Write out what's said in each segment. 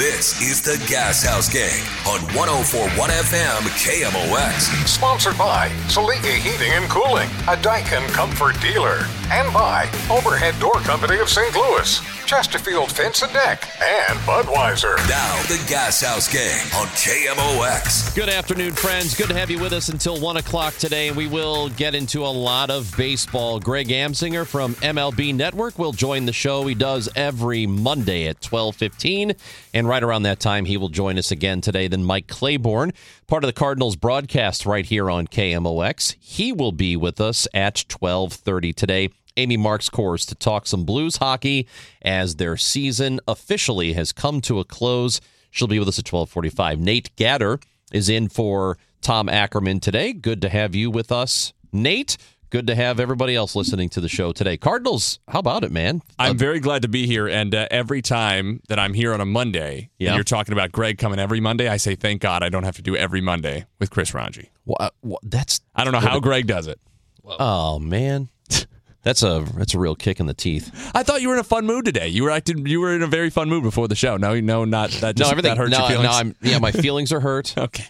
This is the Gas House Gang on 104.1 FM KMOX. Sponsored by Saligi Heating and Cooling, a Daikin comfort dealer. And by Overhead Door Company of St. Louis, Chesterfield Fence and Deck, and Budweiser. Now the Gas House Gang on KMOX. Good afternoon, friends. Good to have you with us until 1 o'clock today. We will get into a lot of baseball. Greg Amsinger from MLB Network will join the show. He does every Monday at 12:15. And right around that time, he will join us again today. Then Mike Claiborne, part of the Cardinals broadcast right here on KMOX. He will be with us at 12:30 today. Amy Marks Kors to talk some Blues hockey as their season officially has come to a close. She'll be with us at 12:45. Nate Gatter is in for Tom Ackerman today. Good to have you with us, Nate. Good to have everybody else listening to the show today. Cardinals, how about it, man? I'm very glad to be here, and every time that I'm here on a Monday, and you're talking about Greg coming every Monday, I say, thank God I don't have to do every Monday with Chris Ranji. I don't know how Greg does it. Oh, man. That's a real kick in the teeth. I thought you were in a fun mood today. You were in a very fun mood before the show. No, not that. That hurts your feelings. My feelings are hurt. Okay.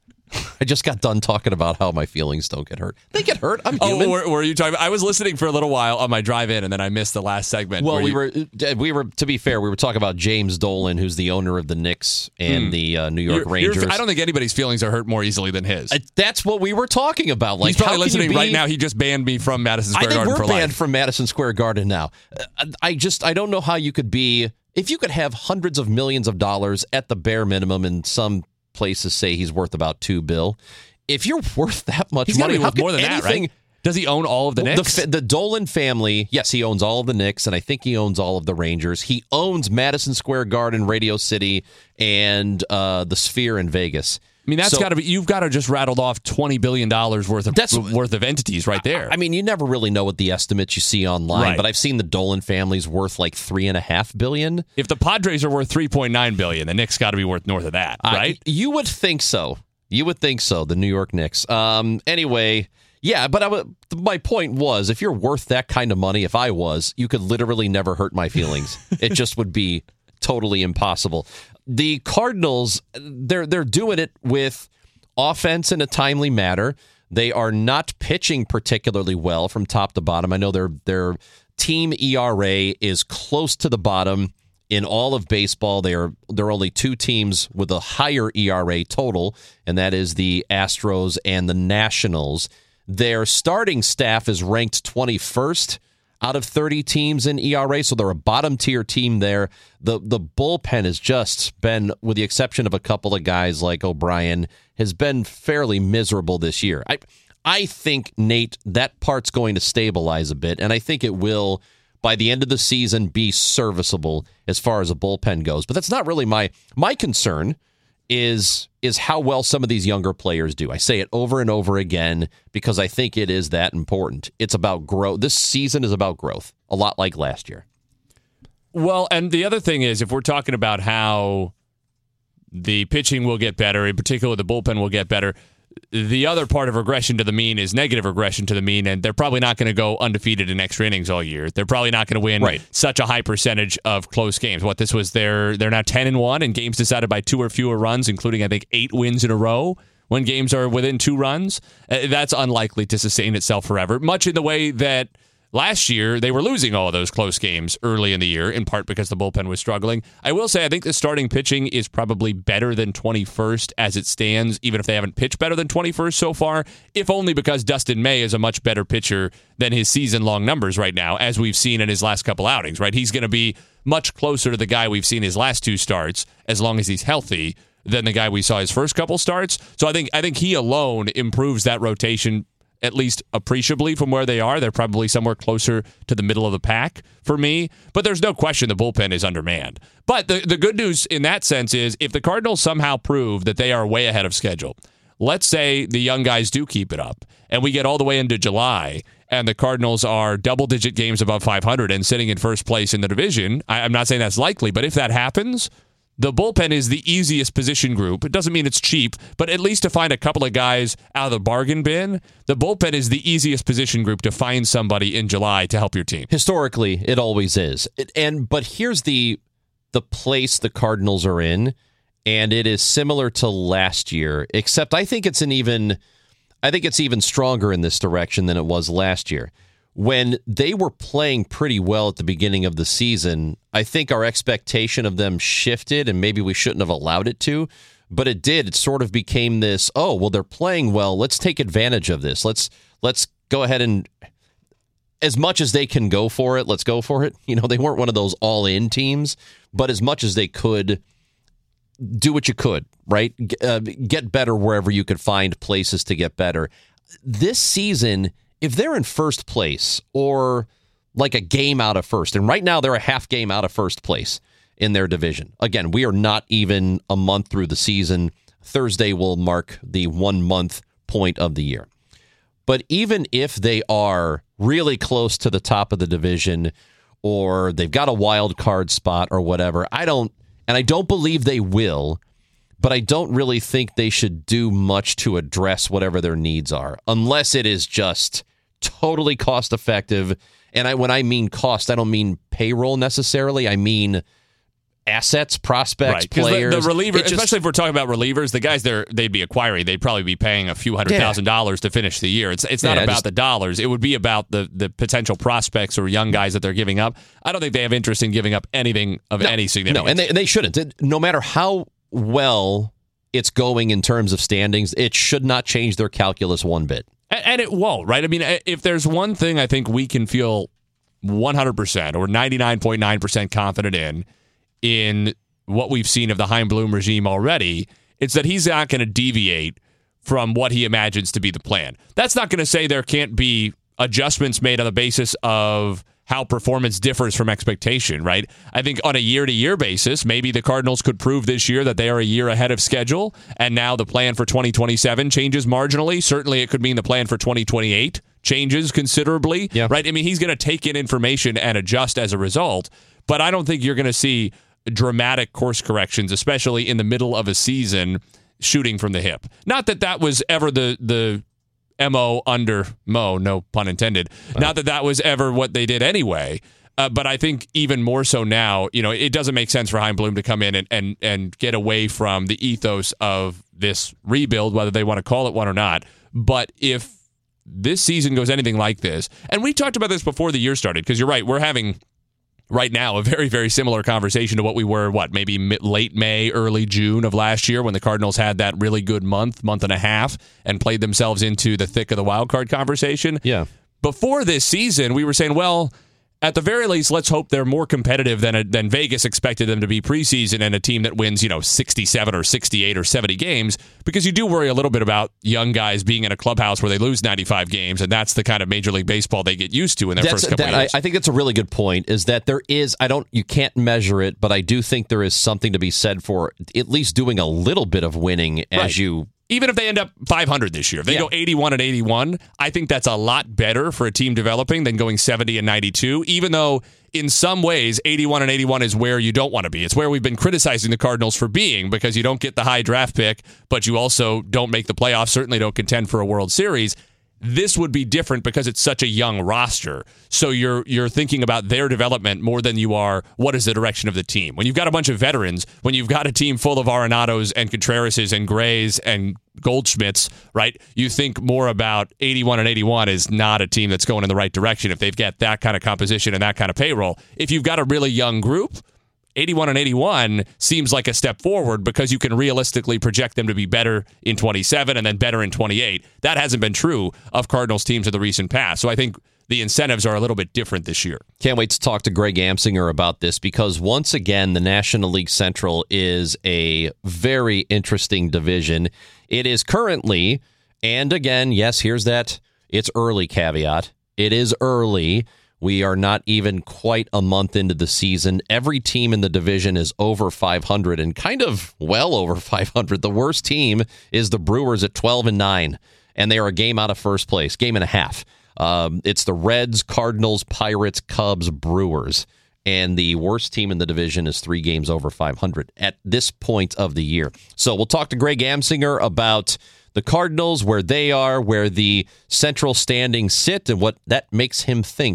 I just got done talking about how my feelings don't get hurt. They get hurt. I'm human. Were you talking? I was listening for a little while on my drive-in, and then I missed the last segment. Well, we were. To be fair, we were talking about James Dolan, who's the owner of the Knicks and the New York Rangers. I don't think anybody's feelings are hurt more easily than his. That's what we were talking about. Like, he's probably listening right now. He just banned me from Madison Square Garden for life. I think we're banned from Madison Square Garden now. I don't know how you could be. If you could have hundreds of millions of dollars at the bare minimum, and some places say he's worth about $2 billion. If you're worth that much money, how more than that, right? Does he own all of the Knicks? The Dolan family, yes, he owns all of the Knicks, and I think he owns all of the Rangers. He owns Madison Square Garden, Radio City, and the Sphere in Vegas. I mean, that's got to be. You've got to just rattled off $20 billion worth of entities right there. I mean, you never really know what the estimates you see online, but I've seen the Dolan family's worth like $3.5 billion. If the Padres are worth $3.9 billion, the Knicks got to be worth north of that, right? You would think so. The New York Knicks. Anyway, yeah, but my point was, if you're worth that kind of money, if I was, you could literally never hurt my feelings. It just would be totally impossible. The Cardinals, they're doing it with offense in a timely manner. They are not pitching particularly well from top to bottom. I know their team ERA is close to the bottom in all of baseball. There are only two teams with a higher ERA total, and that is the Astros and the Nationals. Their starting staff is ranked 21st out of 30 teams in ERA, so they're a bottom-tier team there. The bullpen has just been, with the exception of a couple of guys like O'Brien, has been fairly miserable this year. I think, Nate, that part's going to stabilize a bit, and I think it will, by the end of the season, be serviceable as far as a bullpen goes. But that's not really my concern. Is how well some of these younger players do. I say it over and over again because I think it is that important. It's about growth. This season is about growth, a lot like last year. Well, and the other thing is, if we're talking about how the pitching will get better, in particular the bullpen will get better, the other part of regression to the mean is negative regression to the mean, and they're probably not going to go undefeated in extra innings all year. They're probably not going to win such a high percentage of close games. They're now 10-1 in games decided by 2 or fewer runs, including, I think, 8 wins in a row when games are within 2 runs. That's unlikely to sustain itself forever, much in the way that last year, they were losing all of those close games early in the year, in part because the bullpen was struggling. I will say, I think the starting pitching is probably better than 21st as it stands, even if they haven't pitched better than 21st so far, if only because Dustin May is a much better pitcher than his season-long numbers right now, as we've seen in his last couple outings, right? He's going to be much closer to the guy we've seen his last 2 starts, as long as he's healthy, than the guy we saw his first couple starts. So I think he alone improves that rotation at least appreciably from where they are. They're probably somewhere closer to the middle of the pack for me. But there's no question the bullpen is undermanned. But the good news in that sense is if the Cardinals somehow prove that they are way ahead of schedule, let's say the young guys do keep it up, and we get all the way into July, and the Cardinals are double-digit games above 500 and sitting in first place in the division. I'm not saying that's likely, but if that happens, the bullpen is the easiest position group. It doesn't mean it's cheap, but at least to find a couple of guys out of the bargain bin, the bullpen is the easiest position group to find somebody in July to help your team. Historically, it always is. But here's the the place the Cardinals are in, and it is similar to last year, except I think it's even stronger in this direction than it was last year. When they were playing pretty well at the beginning of the season, I think our expectation of them shifted, and maybe we shouldn't have allowed it to, but it did. It sort of became this, oh, well, they're playing well. Let's take advantage of this. Let's go ahead and, as much as they can go for it, let's go for it. You know, they weren't one of those all-in teams, but as much as they could, do what you could, right? Get better wherever you could find places to get better. This season, if they're in first place or like a game out of first, and right now they're a half game out of first place in their division. Again, we are not even a month through the season. Thursday will mark the 1 month point of the year. But even if they are really close to the top of the division, or they've got a wild card spot or whatever, I don't believe they will, but I don't really think they should do much to address whatever their needs are, unless it is just totally cost effective. And when I mean cost, I don't mean payroll necessarily. I mean assets, prospects, players. The reliever, especially if we're talking about relievers, the guys they'd be acquiring, they'd probably be paying a few $100,000 to finish the year. It's not about the dollars. It would be about the potential prospects or young guys that they're giving up. I don't think they have interest in giving up anything of any significance. No, and they shouldn't. No matter how well it's going in terms of standings, it should not change their calculus one bit. And it won't, right? I mean, if there's one thing I think we can feel 100% or 99.9% confident in what we've seen of the Chaim Bloom regime already, it's that he's not going to deviate from what he imagines to be the plan. That's not going to say there can't be adjustments made on the basis of how performance differs from expectation, right? I think on a year-to-year basis, maybe the Cardinals could prove this year that they are a year ahead of schedule, and now the plan for 2027 changes marginally. Certainly it could mean the plan for 2028 changes considerably, right? I mean, he's going to take in information and adjust as a result, but I don't think you're going to see dramatic course corrections, especially in the middle of a season, shooting from the hip. Not that that was ever the MO under Mo, no pun intended. Not that that was ever what they did anyway. But I think even more so now, you know, it doesn't make sense for Chaim Bloom to come in and get away from the ethos of this rebuild, whether they want to call it one or not. But if this season goes anything like this, and we talked about this before the year started, because you're right, we're having right now a very, very similar conversation to what we were, maybe late May, early June of last year when the Cardinals had that really good month and a half and played themselves into the thick of the wild card conversation. Yeah. Before this season, we were saying, well, at the very least, let's hope they're more competitive than Vegas expected them to be preseason, and a team that wins, 67 or 68 or 70 games, because you do worry a little bit about young guys being in a clubhouse where they lose 95 games, and that's the kind of Major League Baseball they get used to in their first couple of years. I think that's a really good point, is that there is, you can't measure it, but I do think there is something to be said for at least doing a little bit of winning as you... Even if they end up 500 this year, if they go 81-81, I think that's a lot better for a team developing than going 70-92, even though in some ways 81-81 is where you don't want to be. It's where we've been criticizing the Cardinals for being, because you don't get the high draft pick, but you also don't make the playoffs, certainly don't contend for a World Series. This would be different because it's such a young roster. So you're thinking about their development more than you are what is the direction of the team. When you've got a bunch of veterans, when you've got a team full of Arenados and Contrerases and Grays and Goldschmidts, right? You think more about 81-81 is not a team that's going in the right direction if they've got that kind of composition and that kind of payroll. If you've got a really young group, 81-81 seems like a step forward because you can realistically project them to be better in 27 and then better in 28. That hasn't been true of Cardinals teams in the recent past. So I think the incentives are a little bit different this year. Can't wait to talk to Greg Amsinger about this, because once again, the National League Central is a very interesting division. It is currently, and again, yes, here's that it's early caveat. It is early. We are not even quite a month into the season. Every team in the division is over 500 and kind of well over 500. The worst team is the Brewers at 12-9, and they are a game out of first place, game and a half. It's the Reds, Cardinals, Pirates, Cubs, Brewers, and the worst team in the division is 3 games over 500 at this point of the year. So we'll talk to Greg Amsinger about the Cardinals, where they are, where the central standings sit, and what that makes him think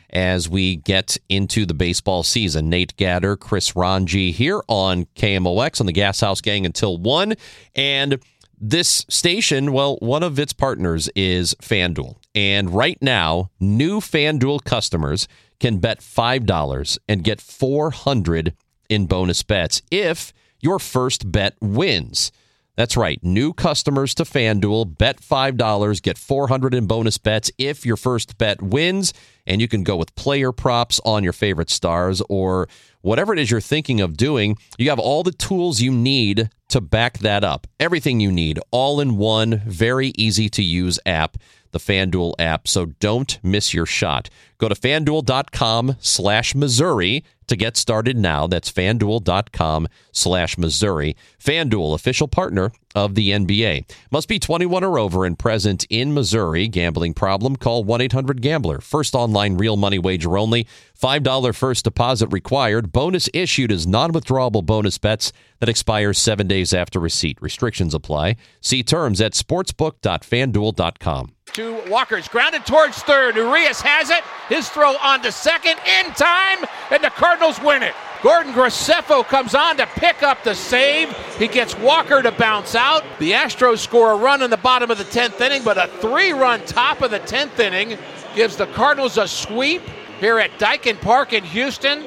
as we get into the baseball season. Nate Gatter, Chris Ranji here on KMOX on the Gas House Gang until 1. And this station, well, one of its partners is FanDuel. And right now, new FanDuel customers can bet $5 and get $400 in bonus bets if your first bet wins. That's right. New customers to FanDuel, bet $5, get $400 in bonus bets if your first bet wins. And you can go with player props on your favorite stars or whatever it is you're thinking of doing. You have all the tools you need to back that up. Everything you need, all in one, very easy to use app, the FanDuel app. So don't miss your shot. Go to FanDuel.com/Missouri to get started now. That's FanDuel.com/Missouri. FanDuel, official partner of the NBA. Must be 21 or over and present in Missouri. Gambling problem? Call 1-800-GAMBLER. First online real money wager only. $5 first deposit required. Bonus issued as non-withdrawable bonus bets that expire 7 days after receipt. Restrictions apply. See terms at sportsbook.fanduel.com. To Walker's grounded towards third. Urias has it. His throw on to second in time, and the Cardinals win it. Gordon Graceffo comes on to pick up the save. He gets Walker to bounce out. The Astros score a run in the bottom of the 10th inning, but a 3-run top of the 10th inning gives the Cardinals a sweep here at Daikin Park in Houston.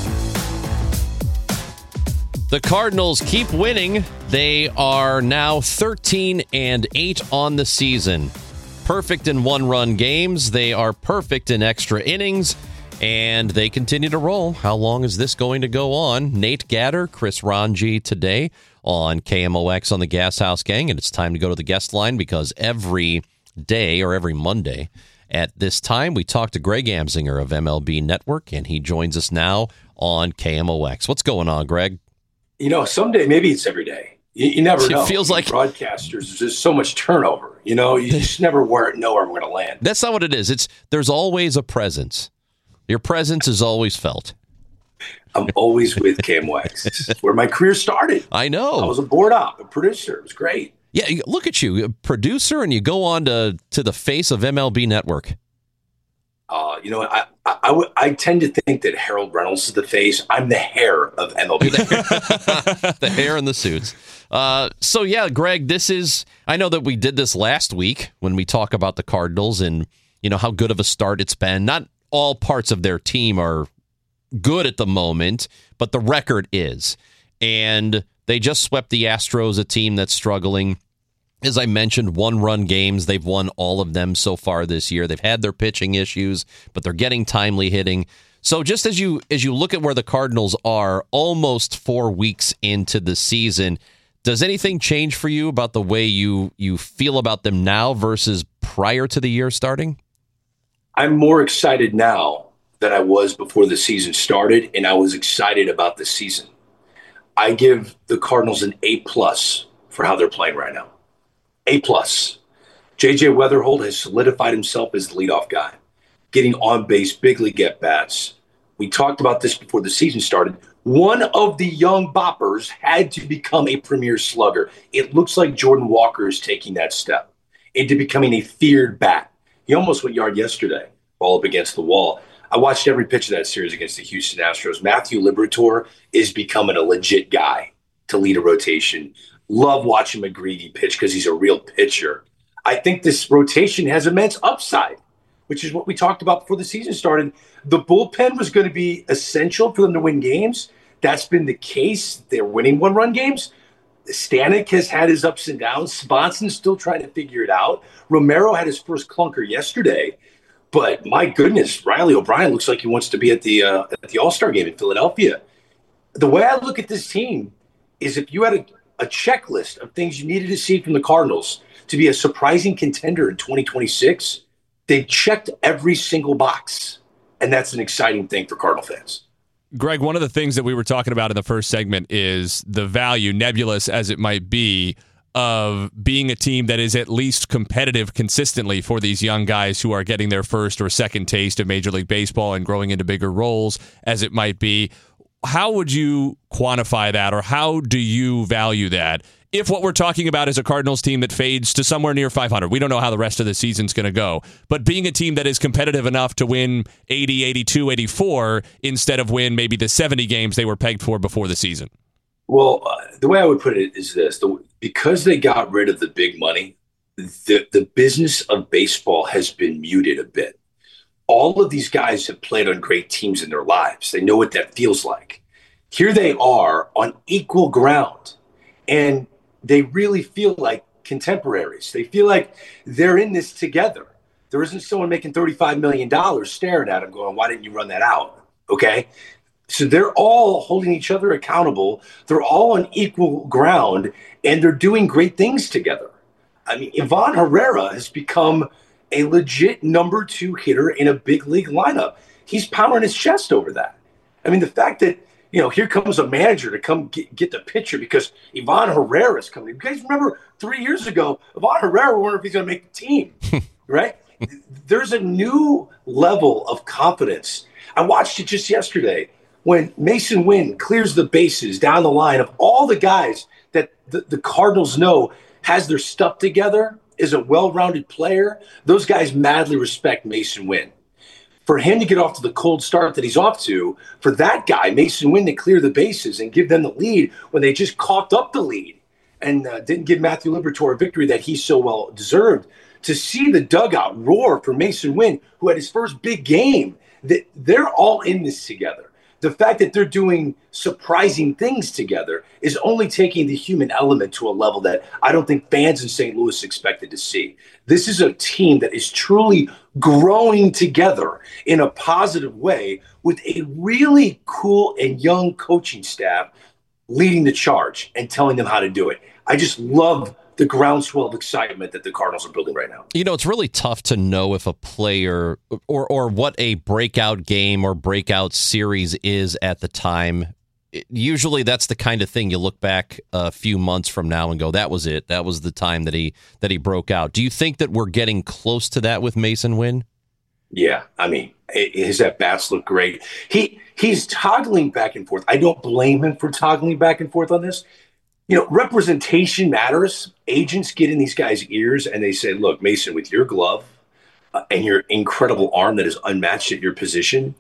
The Cardinals keep winning. They are now 13-8 on the season. Perfect in one-run games. They are perfect in extra innings, and they continue to roll. How long is this going to go on? Nate Gatter, Chris Ranji today on KMOX on the Gas House Gang, and it's time to go to the guest line because every day or every Monday at this time, we talk to Greg Amsinger of MLB Network, and he joins us now on KMOX. What's going on, Greg? You know, someday, maybe it's every day. You never know. It feels like broadcasters, there's just so much turnover. You know, you just never know where we're going to land. That's not what it is. There's always a presence. Your presence is always felt. I'm always with KMOX, where my career started. I know. I was a board op, a producer. It was great. Yeah, look at you, a producer, and you go on to the face of MLB Network. You know, I tend to think that Harold Reynolds is the face. I'm the hair of MLB Network. The hair and the suits. So, yeah, Greg, I know that we did this last week when we talk about the Cardinals and, you know, how good of a start it's been. Not all parts of their team are good at the moment, but the record is. And they just swept the Astros, a team that's struggling. As I mentioned, one-run games. They've won all of them so far this year. They've had their pitching issues, but they're getting timely hitting. So just as you look at where the Cardinals are almost 4 weeks into the season, does anything change for you about the way you feel about them now versus prior to the year starting? I'm more excited now than I was before the season started, and I was excited about the season. I give the Cardinals an A+ for how they're playing right now. A+. J.J. Weatherholt has solidified himself as the leadoff guy, getting on base, big league at-bats. We talked about this before the season started. One of the young boppers had to become a premier slugger. It looks like Jordan Walker is taking that step into becoming a feared bat. He almost went yard yesterday, ball up against the wall. I watched every pitch of that series against the Houston Astros. Matthew Liberatore is becoming a legit guy to lead a rotation. Love watching McGreevy pitch because he's a real pitcher. I think this rotation has immense upside, which is what we talked about before the season started. The bullpen was going to be essential for them to win games. That's been the case. They're winning one-run games. Stanek has had his ups and downs. Swanson's still trying to figure it out. Romero had his first clunker yesterday. But my goodness, Riley O'Brien looks like he wants to be at the All-Star game in Philadelphia. The way I look at this team is if you had a checklist of things you needed to see from the Cardinals to be a surprising contender in 2026, they checked every single box. And that's an exciting thing for Cardinal fans. Greg, one of the things that we were talking about in the first segment is the value, nebulous as it might be, of being a team that is at least competitive consistently for these young guys who are getting their first or second taste of Major League Baseball and growing into bigger roles, as it might be. how would you quantify that, or how do you value that? If what we're talking about is a Cardinals team that fades to somewhere near 500, we don't know how the rest of the season's going to go, but being a team that is competitive enough to win 80, 82, 84 instead of win maybe the 70 games they were pegged for before the season. Well, the way I would put it is this. Because they got rid of the big money, the business of baseball has been muted a bit. All of these guys have played on great teams in their lives. They know what that feels like. Here they are on equal ground, and they really feel like contemporaries. They feel like they're in this together. There isn't someone making $35 million staring at them going, why didn't you run that out? Okay? So they're all holding each other accountable. They're all on equal ground, and they're doing great things together. I mean, Ivan Herrera has become a legit number 2 hitter in a big league lineup. He's pounding his chest over that. I mean, the fact that, here comes a manager to come get the pitcher because Ivan Herrera is coming. You guys remember 3 years ago, Ivan Herrera wondered if he's going to make the team, right? There's a new level of confidence. I watched it just yesterday when Mason Wynn clears the bases down the line of all the guys that the Cardinals know has their stuff together, is a well-rounded player. Those guys madly respect Mason Wynn. For him to get off to the cold start that he's off to, for that guy, Mason Wynn, to clear the bases and give them the lead when they just coughed up the lead and didn't give Matthew Liberatore a victory that he so well deserved, to see the dugout roar for Mason Wynn, who had his first big game, that they're all in this together. The fact that they're doing surprising things together is only taking the human element to a level that I don't think fans in St. Louis expected to see. This is a team that is truly growing together in a positive way with a really cool and young coaching staff leading the charge and telling them how to do it. I just love the groundswell of excitement that the Cardinals are building right now. It's really tough to know if a player or what a breakout game or breakout series is at the time. Usually that's the kind of thing you look back a few months from now and go, that was it. That was the time that he broke out. Do you think that we're getting close to that with Mason Wynn? Yeah. I mean, his at-bats look great. He's toggling back and forth. I don't blame him for toggling back and forth on this. Representation matters. Agents get in these guys' ears and they say, look, Mason, with your glove and your incredible arm that is unmatched at your position,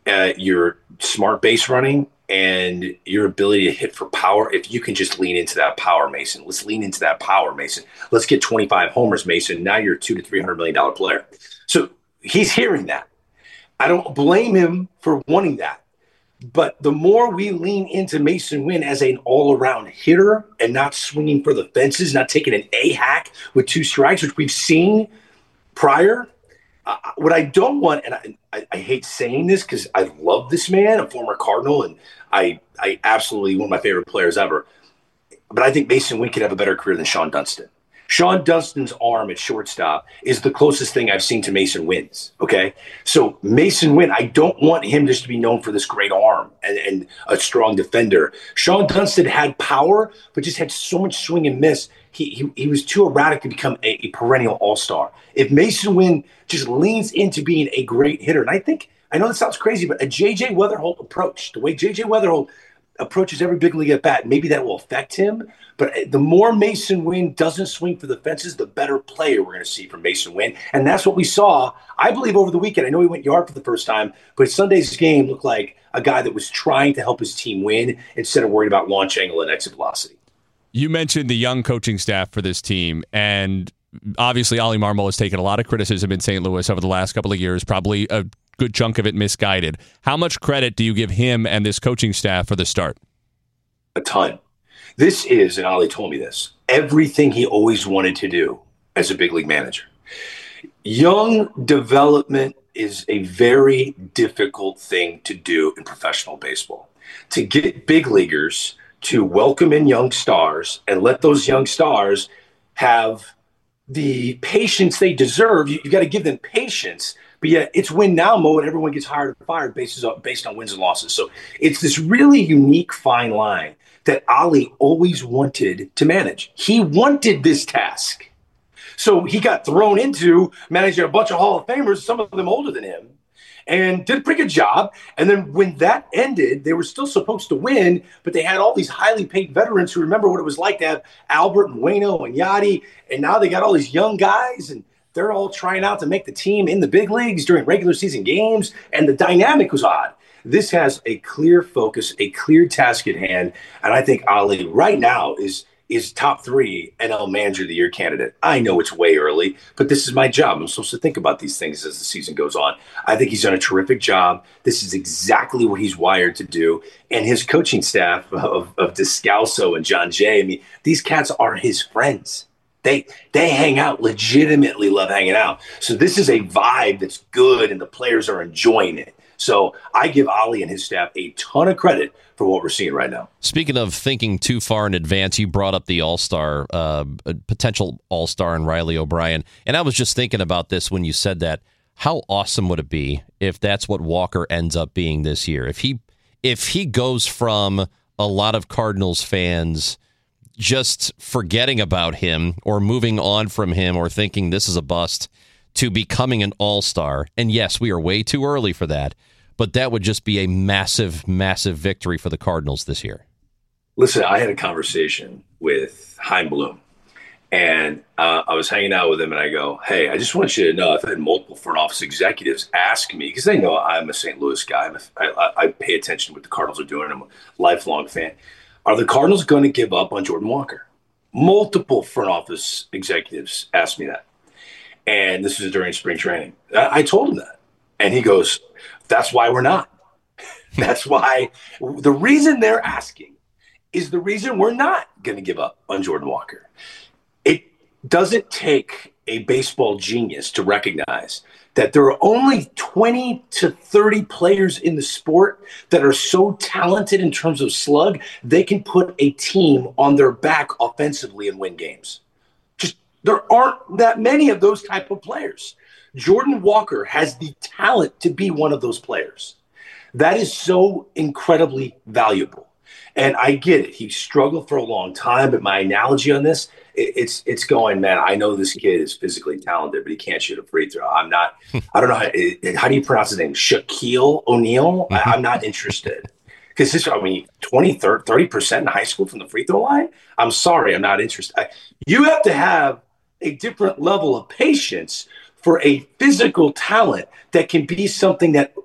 your smart base running and your ability to hit for power, if you can just lean into that power, Mason, let's lean into that power, Mason. Let's get 25 homers, Mason. Now you're a $200 to $300 million player. So he's hearing that. I don't blame him for wanting that. But the more we lean into Mason Wynn as an all-around hitter and not swinging for the fences, not taking an A-hack with 2 strikes, which we've seen prior, what I don't want, and I hate saying this because I love this man, a former Cardinal, and I absolutely one of my favorite players ever, but I think Mason Wynn could have a better career than Sean Dunston. Sean Dunston's arm at shortstop is the closest thing I've seen to Mason Wynn's, okay? So Mason Wynn, I don't want him just to be known for this great arm and a strong defender. Sean Dunston had power, but just had so much swing and miss. He was too erratic to become a perennial all-star. If Mason Wynn just leans into being a great hitter, and I know this sounds crazy, but a J.J. Weatherholt approach, the way J.J. Weatherholt approaches every big league at bat, maybe that will affect him. But the more Mason Wynn doesn't swing for the fences, the better player we're going to see from Mason Wynn. And that's what we saw, I believe, over the weekend. I know he went yard for the first time, but Sunday's game looked like a guy that was trying to help his team win instead of worried about launch angle and exit velocity. You mentioned the young coaching staff for this team, and obviously Ollie Marmol has taken a lot of criticism in St. Louis over the last couple of years, probably a good chunk of it misguided. How much credit do you give him and this coaching staff for the start? A ton. This is, and Ollie told me this, everything he always wanted to do as a big league manager. Young development is a very difficult thing to do in professional baseball. To get big leaguers to welcome in young stars and let those young stars have the patience they deserve. You got to give them patience. But yet it's win now mode. Everyone gets hired and fired based on wins and losses. So it's this really unique fine line that Ollie always wanted to manage. He wanted this task. So he got thrown into managing a bunch of Hall of Famers, some of them older than him. and did a pretty good job. And then when that ended, they were still supposed to win, but they had all these highly paid veterans who remember what it was like to have Albert and Waino and Yachty. And now they got all these young guys, and they're all trying out to make the team in the big leagues during regular season games. And the dynamic was odd. This has a clear focus, a clear task at hand. And I think Ali right now is top 3 NL Manager of the Year candidate. I know it's way early, but this is my job. I'm supposed to think about these things as the season goes on. I think he's done a terrific job. This is exactly what he's wired to do. And his coaching staff of Descalso and John Jay, I mean, these cats are his friends. They hang out, legitimately love hanging out. So this is a vibe that's good, and the players are enjoying it. So I give Ali and his staff a ton of credit for what we're seeing right now. Speaking of thinking too far in advance, you brought up the All-Star, potential All-Star and Riley O'Brien. And I was just thinking about this when you said that. How awesome would it be if that's what Walker ends up being this year? If he goes from a lot of Cardinals fans just forgetting about him or moving on from him or thinking this is a bust to becoming an all-star. And yes, we are way too early for that, but that would just be a massive, massive victory for the Cardinals this year. Listen, I had a conversation with Chaim Bloom, and I was hanging out with him, and I go, hey, I just want you to know I've had multiple front office executives ask me, because they know I'm a St. Louis guy. I pay attention to what the Cardinals are doing. I'm a lifelong fan. Are the Cardinals going to give up on Jordan Walker? Multiple front office executives asked me that. And this was during spring training. I told him that. And he goes, that's why we're not. That's why. The reason they're asking is the reason we're not going to give up on Jordan Walker. It doesn't take a baseball genius to recognize that there are only 20 to 30 players in the sport that are so talented in terms of slug, they can put a team on their back offensively and win games. Just there aren't that many of those type of players. Jordan Walker has the talent to be one of those players. That is so incredibly valuable. And I get it. He struggled for a long time, but my analogy on this, it's going, man, I know this kid is physically talented, but he can't shoot a free throw. I don't know. How do you pronounce his name? Shaquille O'Neal? I'm not interested. Because 30% in high school from the free throw line? I'm sorry, I'm not interested. You have to have a different level of patience for a physical talent that can be something that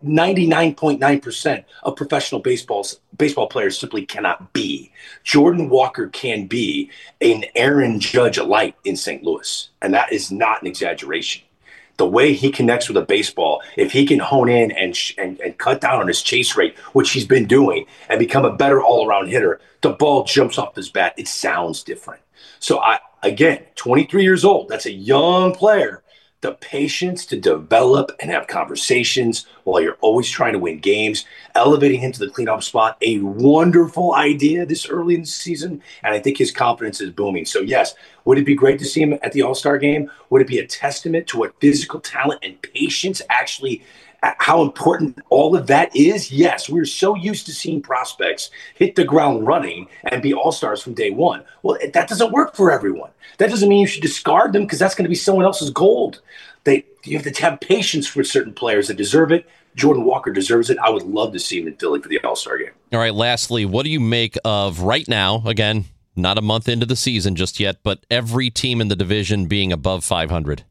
99.9% of professional baseball players simply cannot be. Jordan Walker can be an Aaron Judge light in St. Louis, and that is not an exaggeration. The way he connects with a baseball, if he can hone in and cut down on his chase rate, which he's been doing, and become a better all-around hitter, the ball jumps off his bat. It sounds different. So, again, 23 years old, that's a young player. The patience to develop and have conversations while you're always trying to win games, elevating him to the cleanup spot, a wonderful idea this early in the season, and I think his confidence is booming. So, yes, would it be great to see him at the All-Star game? Would it be a testament to what physical talent and patience actually, how important all of that is? Yes, we're so used to seeing prospects hit the ground running and be all-stars from day one. Well, that doesn't work for everyone. That doesn't mean you should discard them because that's going to be someone else's gold. You have to have patience for certain players that deserve it. Jordan Walker deserves it. I would love to see him in Philly for the All-Star game. All right, lastly, what do you make of right now, again, not a month into the season just yet, but every team in the division being above 500?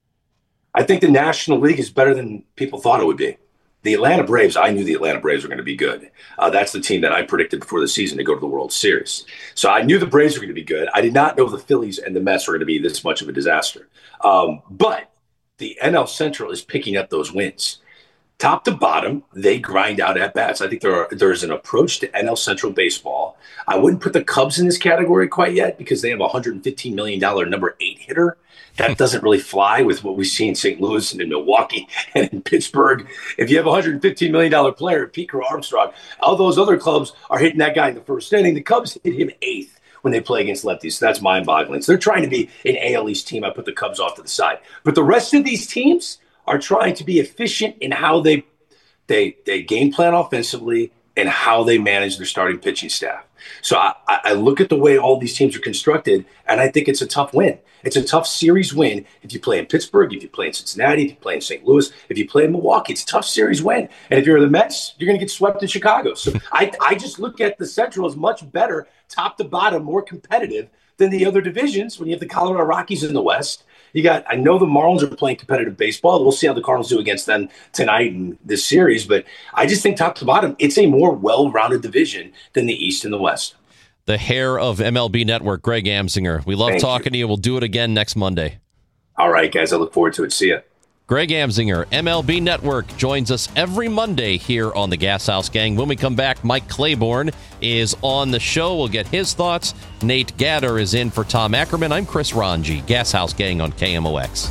I think the National League is better than people thought it would be. The Atlanta Braves, I knew the Atlanta Braves were going to be good. That's the team that I predicted before the season to go to the World Series. So I knew the Braves were going to be good. I did not know the Phillies and the Mets were going to be this much of a disaster. But the NL Central is picking up those wins. Top to bottom, they grind out at bats. I think there's an approach to NL Central baseball. I wouldn't put the Cubs in this category quite yet because they have a $115 million number 8 hitter. That doesn't really fly with what we see in St. Louis and in Milwaukee and in Pittsburgh. If you have a $115 million player, Pete Crow Armstrong, all those other clubs are hitting that guy in the first inning. The Cubs hit him 8th when they play against lefties. So that's mind-boggling. So they're trying to be an AL East team. I put the Cubs off to the side. But the rest of these teams are trying to be efficient in how they game plan offensively and how they manage their starting pitching staff. So I look at the way all these teams are constructed, and I think it's a tough win. It's a tough series win if you play in Pittsburgh, if you play in Cincinnati, if you play in St. Louis, if you play in Milwaukee. It's a tough series win. And if you're the Mets, you're going to get swept in Chicago. So I just look at the Central as much better, top to bottom, more competitive than the other divisions when you have the Colorado Rockies in the West. I know the Marlins are playing competitive baseball. We'll see how the Cardinals do against them tonight in this series. But I just think top to bottom, it's a more well-rounded division than the East and the West. The hair of MLB Network, Greg Amsinger. We love talking to you. We'll do it again next Monday. All right, guys. I look forward to it. See ya. Greg Amsinger, MLB Network, joins us every Monday here on the Gas House Gang. When we come back, Mike Claiborne is on the show. We'll get his thoughts. Nate Gatter is in for Tom Ackerman. I'm Chris Ranji, Gas House Gang on KMOX.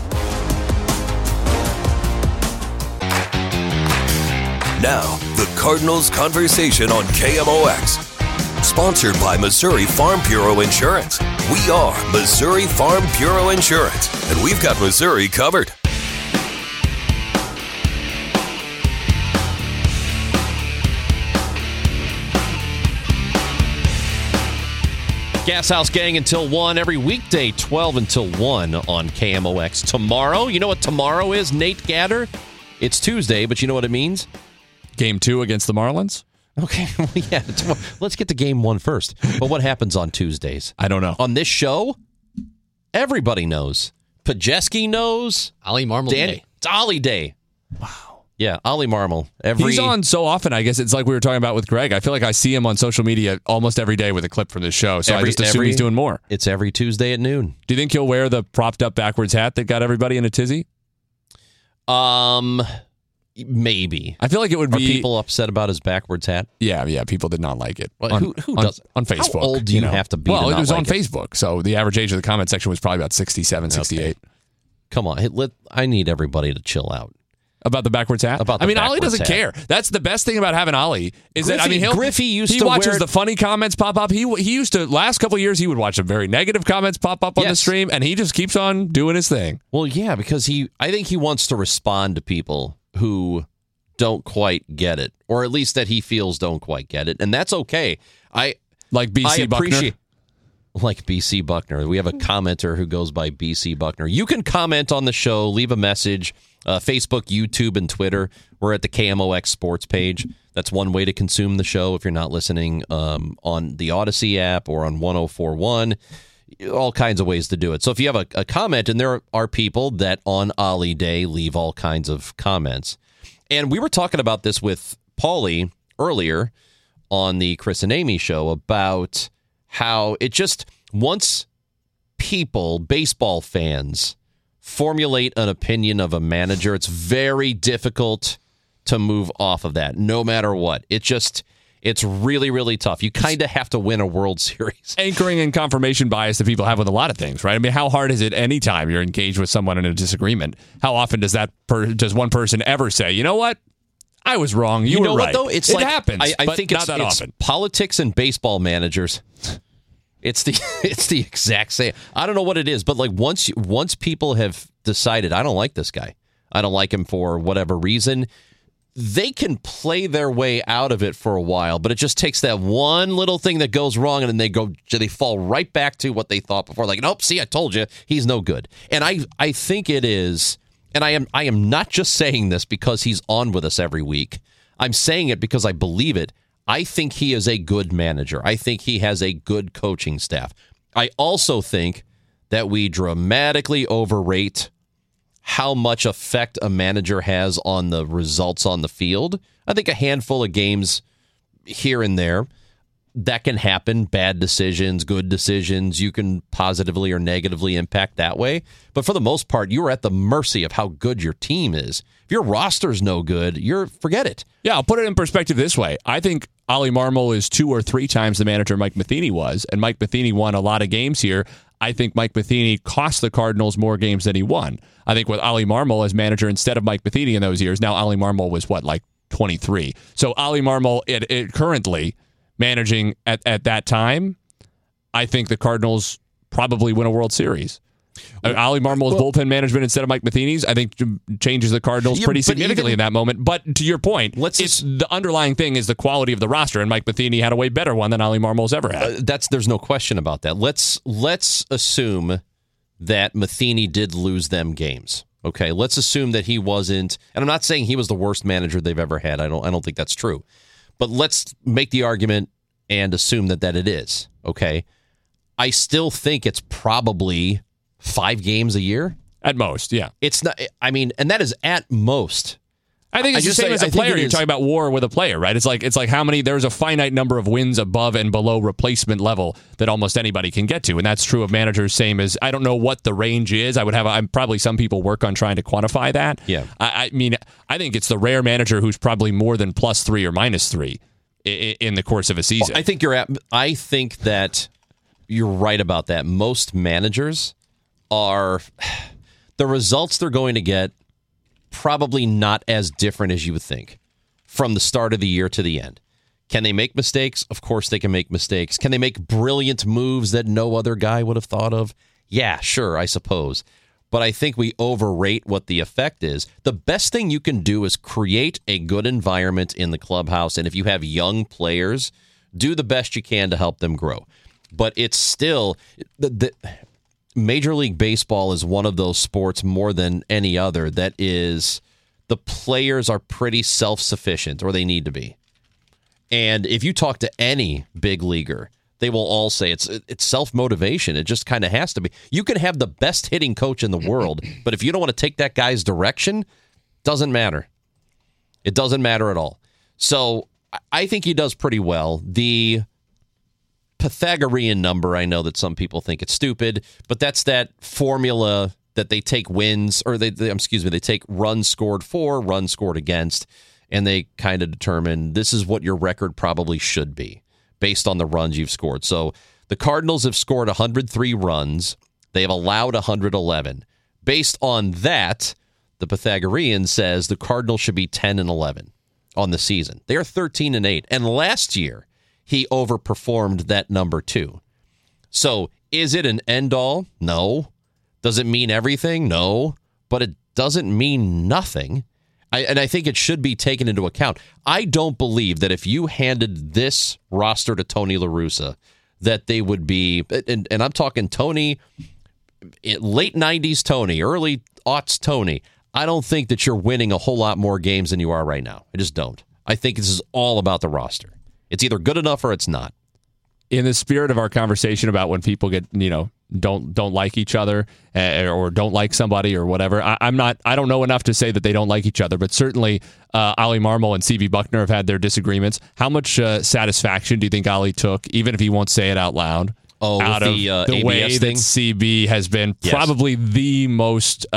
Now, the Cardinals Conversation on KMOX. Sponsored by Missouri Farm Bureau Insurance. We are Missouri Farm Bureau Insurance, and we've got Missouri covered. Gas House Gang until 1 every weekday, 12 until 1 on KMOX. Tomorrow, you know what tomorrow is, Nate Gatter? It's Tuesday, but you know what it means? Game 2 against the Marlins? Okay, well, yeah. Let's get to game 1 first. But what happens on Tuesdays? I don't know. On this show, everybody knows. Pajeski knows. Ollie Marmol Day. It's Ollie Day. Wow. Yeah, Ollie Marmol. He's on so often, I guess it's like we were talking about with Greg. I feel like I see him on social media almost every day with a clip from this show, so I just assume he's doing more. It's every Tuesday at noon. Do you think he'll wear the propped up backwards hat that got everybody in a tizzy? Maybe. I feel like it would be... Are people upset about his backwards hat? Yeah, people did not like it. Well, who does? On Facebook. How old do you have to be to Well, not it was like on Facebook, so the average age of the comment section was probably about 67, 68. Okay. Come on. I need everybody to chill out. About the backwards hat? Ollie doesn't care. That's the best thing about having Ollie is Griffey he watches the funny comments pop up. He used to, last couple of years, he would watch the very negative comments pop up on the stream, and he just keeps on doing his thing. Well, yeah, because I think he wants to respond to people who don't quite get it, or at least that he feels don't quite get it, and that's okay. Like BC Buckner. Like BC Buckner. We have a commenter who goes by BC Buckner. You can comment on the show, leave a message, Facebook, YouTube, and Twitter. We're at the KMOX Sports page. That's one way to consume the show if you're not listening on the Odyssey app or on 104.1. All kinds of ways to do it. So if you have a comment, and there are people that on Ollie Day leave all kinds of comments. And we were talking about this with Paulie earlier on the Chris and Amy show about how it just, once people, baseball fans, formulate an opinion of a manager, it's very difficult to move off of that, no matter what. It's really, really tough. You kind of have to win a World Series. Anchoring and confirmation bias that people have with a lot of things, right? I mean, how hard is it anytime you're engaged with someone in a disagreement? How often does one person ever say, you know what? I was wrong. You were know right. What, though? It happens. I think not that often. Politics and baseball managers. It's the exact same. I don't know what it is, but like once people have decided, I don't like this guy, I don't like him for whatever reason, they can play their way out of it for a while, but it just takes that one little thing that goes wrong, and then they fall right back to what they thought before. Like, nope, see, I told you, he's no good. And I think it is, and I am not just saying this because he's on with us every week. I'm saying it because I believe it. I think he is a good manager. I think he has a good coaching staff. I also think that we dramatically overrate how much effect a manager has on the results on the field. I think a handful of games here and there, that can happen. Bad decisions, good decisions, you can positively or negatively impact that way. But for the most part, you're at the mercy of how good your team is. If your roster's no good, forget it. Yeah, I'll put it in perspective this way. I think Ollie Marmol is 2 or 3 times the manager Mike Matheny was, and Mike Matheny won a lot of games here. I think Mike Matheny cost the Cardinals more games than he won. I think with Ollie Marmol as manager instead of Mike Matheny in those years, now Ollie Marmol was, 23. So Ollie Marmol currently managing at that time, I think the Cardinals probably win a World Series. Ollie Marmol's bullpen management instead of Mike Matheny's, I think changes the Cardinals pretty significantly in that moment. But to your point, the underlying thing is the quality of the roster, and Mike Matheny had a way better one than Ollie Marmol's ever had. There's no question about that. Let's assume that Matheny did lose them games. Okay, let's assume that he wasn't, and I'm not saying he was the worst manager they've ever had. I don't think that's true. But let's make the argument and assume that it is. Okay, I still think it's probably 5 games a year at most. Yeah, it's not. I mean, and that is at most. I think it's the same as a player. You're talking about WAR with a player, right? It's like how many. There's a finite number of wins above and below replacement level that almost anybody can get to, and that's true of managers. Same as I don't know what the range is. I'm probably some people work on trying to quantify that. Yeah, I mean, I think it's the rare manager who's probably more than +3 or -3 in the course of a season. Well, I think that you're right about that. Most managers are the results they're going to get. Probably not as different as you would think from the start of the year to the end. Can they make mistakes? Of course they can make mistakes. Can they make brilliant moves that no other guy would have thought of? Yeah, sure, I suppose. But I think we overrate what the effect is. The best thing you can do is create a good environment in the clubhouse. And if you have young players, do the best you can to help them grow. But it's still... Major League Baseball is one of those sports more than any other that is the players are pretty self-sufficient, or they need to be. And if you talk to any big leaguer, they will all say it's self-motivation. It just kind of has to be. You can have the best hitting coach in the world, but if you don't want to take that guy's direction, doesn't matter. It doesn't matter at all. So I think he does pretty well. The Pythagorean number, I know that some people think it's stupid, but that's that formula that they take wins, or they take runs scored for, runs scored against, and they kind of determine this is what your record probably should be based on the runs you've scored. So the Cardinals have scored 103 runs. They have allowed 111. Based on that, the Pythagorean says the Cardinals should be 10-11 on the season. They are 13-8. And last year, he overperformed that number too. So is it an end-all? No. Does it mean everything? No. But it doesn't mean nothing. And I think it should be taken into account. I don't believe that if you handed this roster to Tony La Russa, that they would be, and I'm talking Tony, late 90s Tony, early aughts Tony, I don't think that you're winning a whole lot more games than you are right now. I just don't. I think this is all about the roster. It's either good enough or it's not. In the spirit of our conversation about when people get, don't like each other or don't like somebody or whatever, I don't know enough to say that they don't like each other, but certainly Ollie Marmol and C.B. Buckner have had their disagreements. How much satisfaction do you think Ollie took, even if he won't say it out loud, out of the ABS way thing? That CB has been probably the most...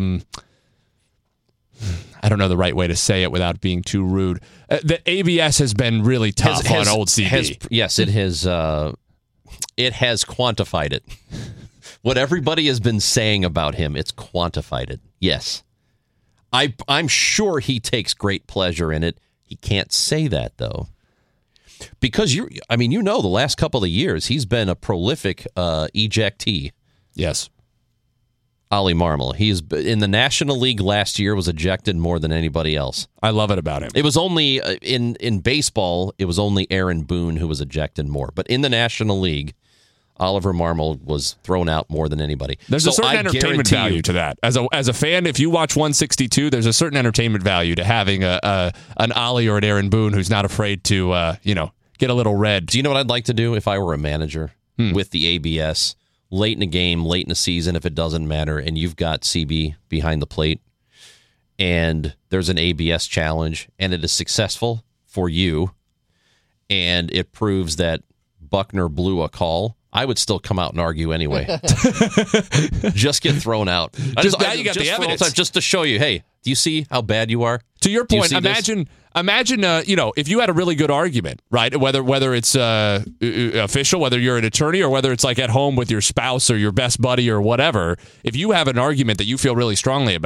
I don't know the right way to say it without being too rude. The ABS has been really tough on old CB. Yes, it has. It has quantified it. What everybody has been saying about him, it's quantified it. Yes, I'm sure he takes great pleasure in it. He can't say that though, because the last couple of years he's been a prolific ejectee. Yes. Ollie Marmol. He's in the National League last year, was ejected more than anybody else. I love it about him. It was only in baseball, it was only Aaron Boone who was ejected more. But in the National League, Oliver Marmol was thrown out more than anybody. There's a certain entertainment value to that. As a fan, if you watch 162, there's a certain entertainment value to having an Ollie or an Aaron Boone who's not afraid to get a little red. Do you know what I'd like to do if I were a manager with the ABS? Late in a game, late in a season, if it doesn't matter, and you've got CB behind the plate, and there's an ABS challenge, and it is successful for you, and it proves that Buckner blew a call, I would still come out and argue anyway. Just get thrown out. Now you got the evidence. Just to show you, hey, do you see how bad you are? To your point, imagine, if you had a really good argument, right? Whether it's official, whether you're an attorney, or whether it's like at home with your spouse or your best buddy or whatever. If you have an argument that you feel really strongly about,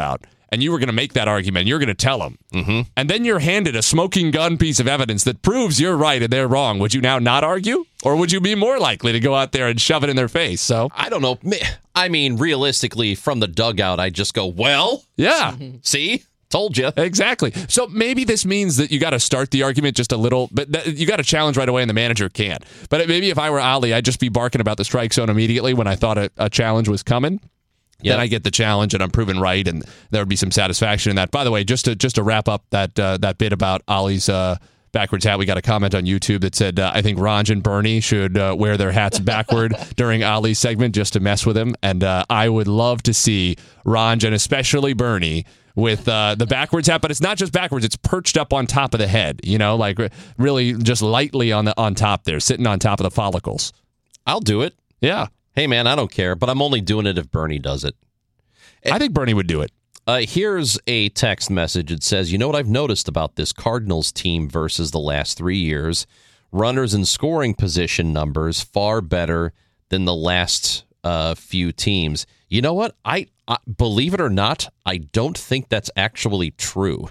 and you were going to make that argument, you're going to tell them, and then you're handed a smoking gun piece of evidence that proves you're right and they're wrong, would you now not argue? Or would you be more likely to go out there and shove it in their face? So I don't know. I mean, realistically, from the dugout, I just go, well, yeah. See? Told you. Exactly. So maybe this means that you got to start the argument just a little, but you got to challenge right away, and the manager can't. But maybe if I were Ali, I'd just be barking about the strike zone immediately when I thought a challenge was coming. Then I get the challenge, and I'm proven right, and there would be some satisfaction in that. By the way, just to wrap up that bit about Ali's backwards hat, we got a comment on YouTube that said, I think Ranj and Bernie should wear their hats backward during Ali's segment just to mess with him. And I would love to see Ranj, and especially Bernie, with the backwards hat, but it's not just backwards, it's perched up on top of the head, like really just lightly on top there, sitting on top of the follicles. I'll do it. Yeah. Hey, man, I don't care, but I'm only doing it if Bernie does it. I think Bernie would do it. Here's a text message. It says, you know what I've noticed about this Cardinals team versus the last 3 years? Runners in scoring position numbers far better than the last few teams. You know what? I believe it or not, I don't think that's actually true.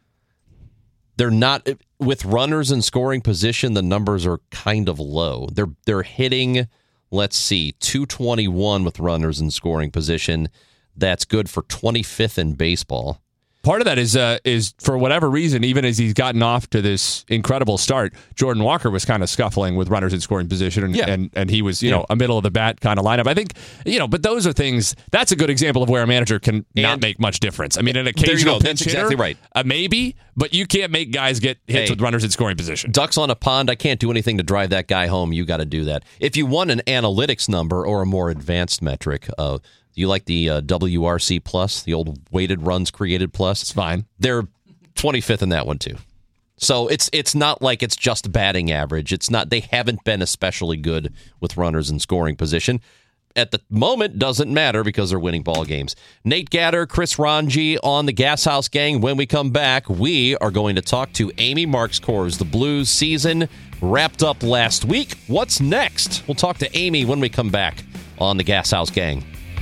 They're not, with runners in scoring position, the numbers are kind of low. They're hitting, let's see, 221 with runners in scoring position. That's good for 25th in baseball. Part of that is for whatever reason, even as he's gotten off to this incredible start, Jordan Walker was kind of scuffling with runners in scoring position, and he was, a middle of the bat kind of lineup. I think, but those are things. That's a good example of where a manager can not make much difference. I mean, an occasional pinch hitter, exactly right. Maybe, but you can't make guys get hits with runners in scoring position. Ducks on a pond. I can't do anything to drive that guy home. You got to do that. If you want an analytics number or a more advanced metric, you like the WRC plus, the old weighted runs created plus? It's fine. They're 25th in that one too. So it's not like it's just batting average. It's not. They haven't been especially good with runners in scoring position. At the moment, doesn't matter because they're winning ball games. Nate Gatter, Chris Ranji on the Gas House Gang. When we come back, we are going to talk to Amy Marxkors. The Blues season wrapped up last week. What's next? We'll talk to Amy when we come back on the Gas House Gang.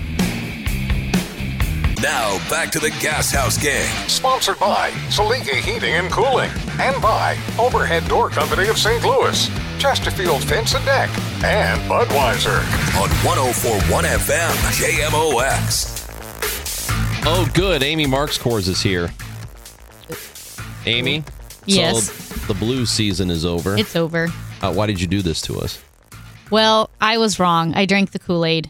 Now, back to the Gas House Gang. Sponsored by Salika Heating and Cooling. And by Overhead Door Company of St. Louis, Chesterfield Fence and Deck, and Budweiser. On 104.1 FM, KMOX. Oh, good. Amy Marxkors is here. Amy? Yes. So the Blues season is over. It's over. Why did you do this to us? Well, I was wrong. I drank the Kool-Aid.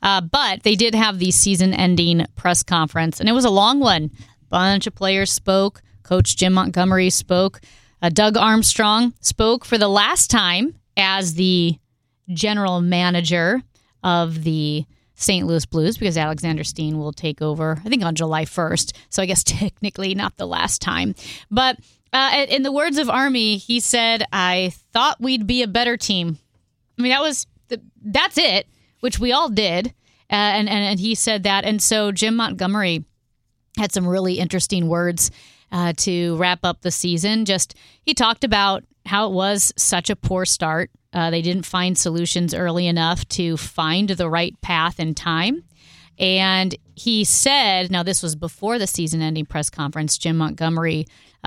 But they did have the season-ending press conference, and it was a long one. A bunch of players spoke. Coach Jim Montgomery spoke. Doug Armstrong spoke for the last time as the general manager of the St. Louis Blues, because Alexander Steen will take over, I think, on July 1st. So I guess technically not the last time. But in the words of Army, he said, I thought we'd be a better team. I mean, that's it. Which we all did, and he said that. And so Jim Montgomery had some really interesting words to wrap up the season. He talked about how it was such a poor start. They didn't find solutions early enough to find the right path in time. And he said, now this was before the season-ending press conference, Jim Montgomery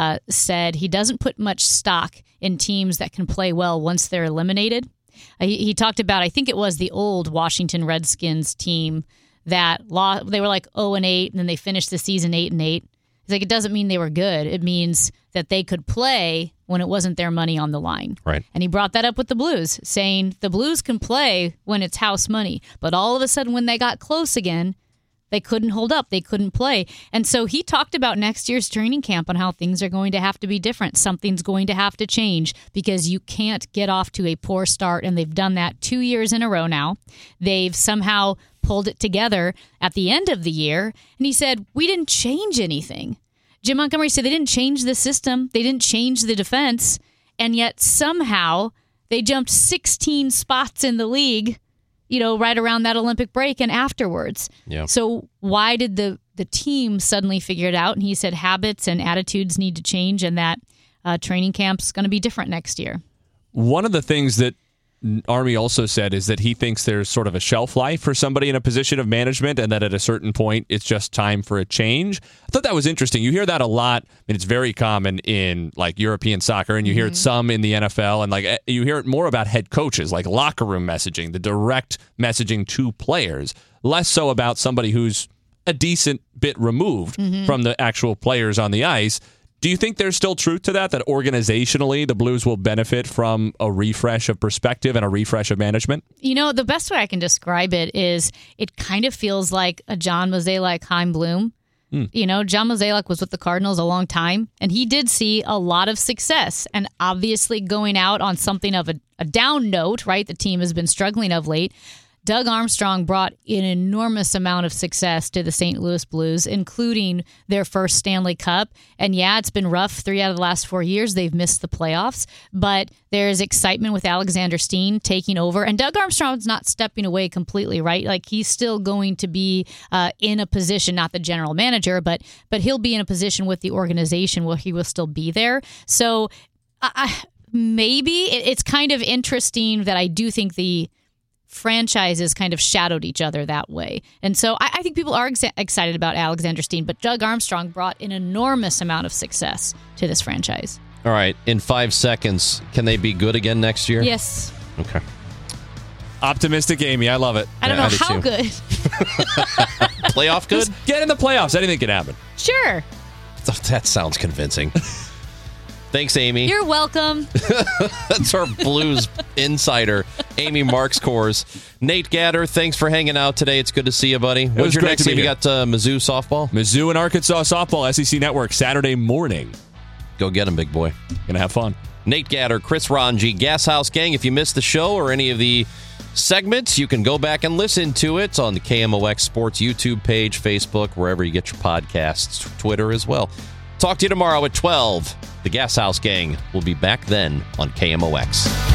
said he doesn't put much stock in teams that can play well once they're eliminated. He talked about, I think it was the old Washington Redskins team that lost. They were like 0-8, and then they finished the season 8-8. He's like, it doesn't mean they were good. It means that they could play when it wasn't their money on the line. Right. And he brought that up with the Blues, saying the Blues can play when it's house money. But all of a sudden, when they got close again, they couldn't hold up. They couldn't play. And so he talked about next year's training camp and how things are going to have to be different. Something's going to have to change because you can't get off to a poor start. And they've done that 2 years in a row now. They've somehow pulled it together at the end of the year. And he said, we didn't change anything. Jim Montgomery said they didn't change the system. They didn't change the defense. And yet somehow they jumped 16 spots in the league, right around that Olympic break and afterwards. Yeah. So why did the team suddenly figure it out? And he said habits and attitudes need to change and that training camp's going to be different next year. One of the things that Army also said is that he thinks there's sort of a shelf life for somebody in a position of management, and that at a certain point, it's just time for a change. I thought that was interesting. You hear that a lot. I mean, it's very common in like European soccer, and you hear it some in the NFL, and like you hear it more about head coaches, like locker room messaging, the direct messaging to players, less so about somebody who's a decent bit removed from the actual players on the ice. Do you think there's still truth to that organizationally the Blues will benefit from a refresh of perspective and a refresh of management? You know, the best way I can describe it is it kind of feels like a John Mozeliak, Chaim Bloom. You know, John Mozeliak was with the Cardinals a long time, and he did see a lot of success. And obviously going out on something of a down note, right? The team has been struggling of late. Doug Armstrong brought an enormous amount of success to the St. Louis Blues, including their first Stanley Cup. And yeah, it's been rough. 3 out of the last 4 years, they've missed the playoffs. But there's excitement with Alexander Steen taking over. And Doug Armstrong's not stepping away completely, right? Like, he's still going to be in a position, not the general manager, but he'll be in a position with the organization where he will still be there. So maybe it's kind of interesting that I do think the franchises kind of shadowed each other that way. And so I think people are excited about Alexander Steen, but Doug Armstrong brought an enormous amount of success to this franchise. All right. In 5 seconds, can they be good again next year? Yes. Okay. Optimistic Amy. I love it. I don't know how good. Playoff good? Just get in the playoffs. Anything can happen. Sure. That sounds convincing. Thanks, Amy. You're welcome. That's our Blues insider, Amy Marks-Kors. Nate Gatter, thanks for hanging out today. It's good to see you, buddy. What's your next game? You got Mizzou softball? Mizzou and Arkansas softball, SEC Network, Saturday morning. Go get them, big boy. Gonna have fun. Nate Gatter, Chris Ranji, Gas House Gang. If you missed the show or any of the segments, you can go back and listen to it on the KMOX Sports YouTube page, Facebook, wherever you get your podcasts, Twitter as well. Talk to you tomorrow at 12. The Gas House Gang will be back then on KMOX.